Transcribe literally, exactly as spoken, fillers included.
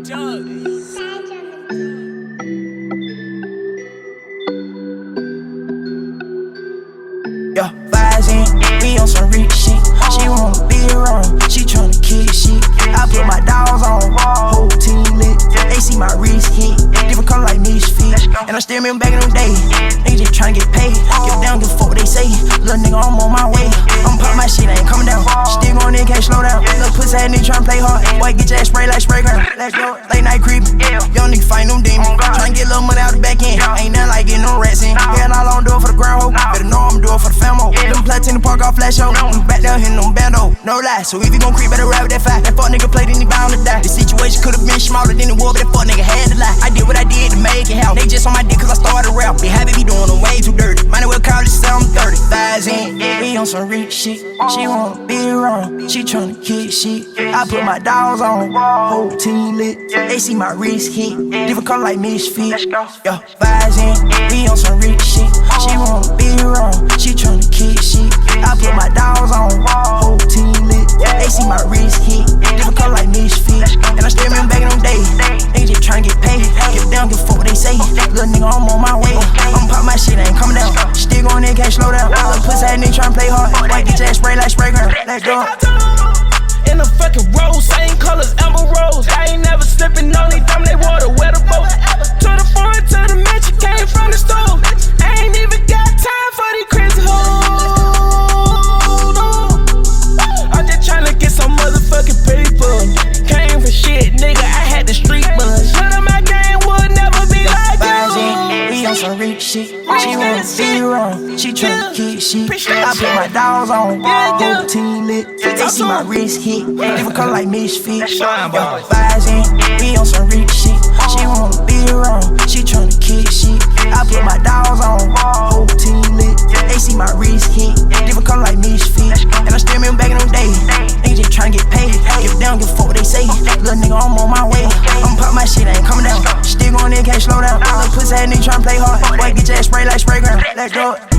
Yeah, vibes in, we on some rich shit. She wanna be around, she tryna kick shit. I put my dogs on, whole team lit. They see my wrist hit, different color like misfit. And I still remember back in them days, niggas just tryna get paid. Give a damn, give a fuck what they say. Little nigga, I'm on my way. I'm pop my shit, I ain't coming down. Still going in, can't slow down. Little pussy ass nigga tryna play hard. Boy, get your ass spray like spray ground. Let's go, late night creepin'. Young nigga fight them demons. Tryna get a little money out the back end. Ain't nothing like getting no rats in. Hell, all I'm doing for the ground hoe. Better know I'm doing for the famo. Them plats in the park, all flash out. I'm back down hitting them bando. No lie, so if you gon' creep, better ride with that fight. That fuck nigga played, then he bound to die. The situation could've been smaller than it was, but that fuck nigga had to lie. I did what I did to make it happen. They just on my dick cause I started rap. Be happy be doing them way too dirty. Might as well call it seven thirty. Thighs in, we on some rich shit. She wanna be around, she tryna kick shit. I put my dogs on, whole team lit. They see my wrist hit, different color like misfit. Yeah, vibes in, we on some rich shit. She wanna be around, she tryna kick shit. I put my dogs on, whole team lit. They see my wrist hit, different color like misfit. And I still remember back in them days, niggas just tryna get paid. Give a damn, give a fuck what they say. Little nigga, I'm on my way. I'm pop my shit, I ain't coming down. Still going in, can't slow down. Little pussy ass nigga tryna play hard. White get your ass spray like spray ground. Let's go. In the fucking rose, same colors, amber rose. I ain't never slipping on these dumb, they water, wet a boat. To the foreign, to the mansion, came from the stove. I ain't even got time for these crazy hoes. No. I'm just tryna get some motherfucking paper. Came for shit, nigga, I had the street buzz. Shut up, my game would never be like you. We on some rich shit. She wanna be around, she tryna kick shit. I put my dogs on, whole team lit. They see my wrist hit, different color like misfit. Vibes in, we on some rich shit. She wanna be around, she tryna kick shit. I put my dogs on, whole team lit. They see my wrist hit, different color like misfit. And I still remember back in them days, niggas just tryna get paid. Give a damn, give a fuck what they say. Little nigga, I'm on my way. I'm pop my shit, I ain't coming down. Still going in, can't slow down. Little pussy ass nigga tryna play hard. Boy, get your ass spray like spray ground. Let's go.